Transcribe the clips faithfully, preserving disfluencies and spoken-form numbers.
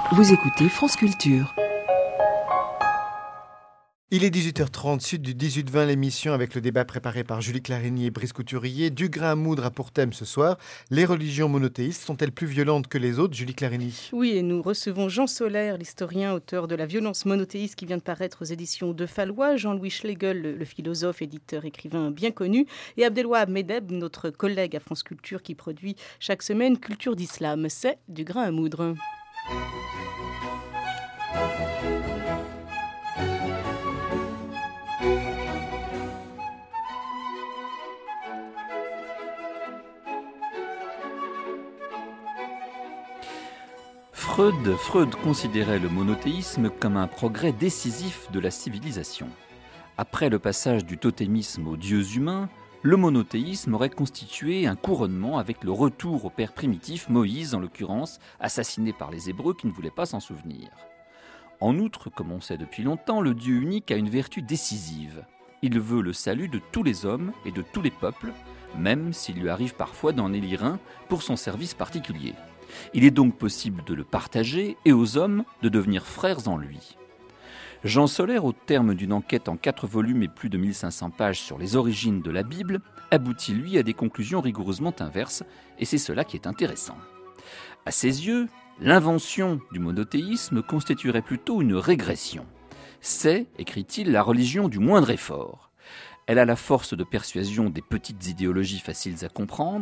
Vous écoutez France Culture. Il est dix-huit heures trente, suite du dix-huit vingt, l'émission avec le débat préparé par Julie Clarini et Brice Couturier. Du grain à moudre a pour thème ce soir. Les religions monothéistes sont-elles plus violentes que les autres, Julie Clarini? Oui, et nous recevons Jean Solaire, l'historien, auteur de La violence monothéiste qui vient de paraître aux éditions de Fallois, Jean-Louis Schlegel, le, le philosophe, éditeur, écrivain bien connu, et Abdelwahab Medeb, notre collègue à France Culture qui produit chaque semaine Culture d'Islam. C'est du grain à moudre. Freud, Freud considérait le monothéisme comme un progrès décisif de la civilisation. Après le passage du totémisme aux dieux humains, le monothéisme aurait constitué un couronnement avec le retour au père primitif, Moïse en l'occurrence, assassiné par les Hébreux qui ne voulaient pas s'en souvenir. En outre, comme on sait depuis longtemps, le Dieu unique a une vertu décisive. Il veut le salut de tous les hommes et de tous les peuples, même s'il lui arrive parfois d'en élire un pour son service particulier. Il est donc possible de le partager et aux hommes de devenir frères en lui. Jean Solaire, au terme d'une enquête en quatre volumes et plus de mille cinq cents pages sur les origines de la Bible, aboutit lui à des conclusions rigoureusement inverses, et c'est cela qui est intéressant. À ses yeux, l'invention du monothéisme constituerait plutôt une régression. C'est, écrit-il, la religion du moindre effort. Elle a la force de persuasion des petites idéologies faciles à comprendre.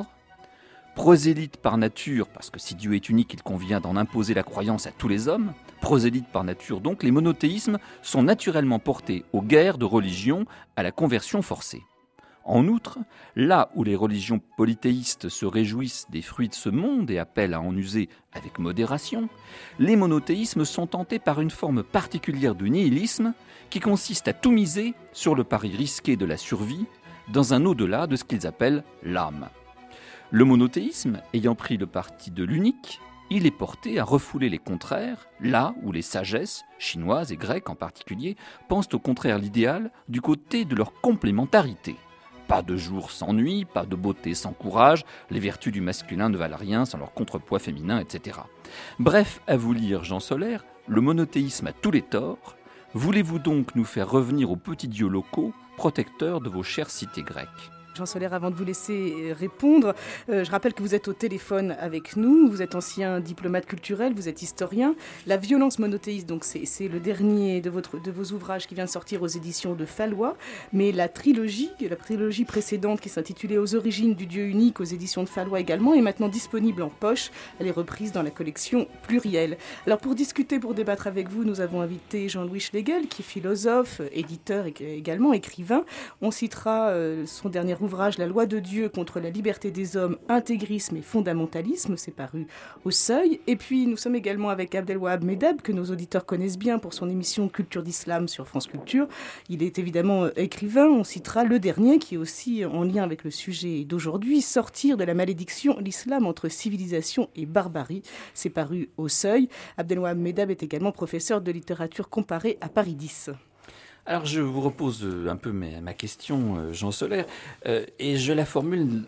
Prosélyte par nature, parce que si Dieu est unique, il convient d'en imposer la croyance à tous les hommes. Prosélyte par nature, donc, les monothéismes sont naturellement portés aux guerres de religion, à la conversion forcée. En outre, là où les religions polythéistes se réjouissent des fruits de ce monde et appellent à en user avec modération, les monothéismes sont tentés par une forme particulière de nihilisme qui consiste à tout miser sur le pari risqué de la survie dans un au-delà de ce qu'ils appellent l'âme. Le monothéisme, ayant pris le parti de l'unique, il est porté à refouler les contraires, là où les sagesses, chinoises et grecques en particulier, pensent au contraire l'idéal du côté de leur complémentarité. Pas de jour sans nuit, pas de beauté sans courage, les vertus du masculin ne valent rien sans leur contrepoids féminin, et cetera. Bref, à vous lire Jean Solaire, le monothéisme a tous les torts. Voulez-vous donc nous faire revenir aux petits dieux locaux, protecteurs de vos chères cités grecques ? Jean Solaire, avant de vous laisser répondre, euh, je rappelle que vous êtes au téléphone avec nous, vous êtes ancien diplomate culturel, vous êtes historien. La violence monothéiste, donc c'est, c'est le dernier de, votre, de vos ouvrages qui vient de sortir aux éditions de Fallois, mais la trilogie, la trilogie précédente qui s'intitulait Aux origines du Dieu unique aux éditions de Fallois également, est maintenant disponible en poche. Elle est reprise dans la collection Pluriel. Alors pour discuter, pour débattre avec vous, nous avons invité Jean-Louis Schlegel, qui est philosophe, éditeur et également écrivain. On citera euh, son dernier ouvrage ouvrage La loi de Dieu contre la liberté des hommes, intégrisme et fondamentalisme, c'est paru au Seuil. Et puis nous sommes également avec Abdelwahab Medeb, que nos auditeurs connaissent bien pour son émission Culture d'Islam sur France Culture. Il est évidemment écrivain, on citera le dernier qui est aussi en lien avec le sujet d'aujourd'hui, Sortir de la malédiction, l'islam entre civilisation et barbarie, c'est paru au Seuil. Abdelwahab Medeb est également professeur de littérature comparée à Paris dix. Alors je vous repose un peu ma question, Jean Solaire, euh, et je la formule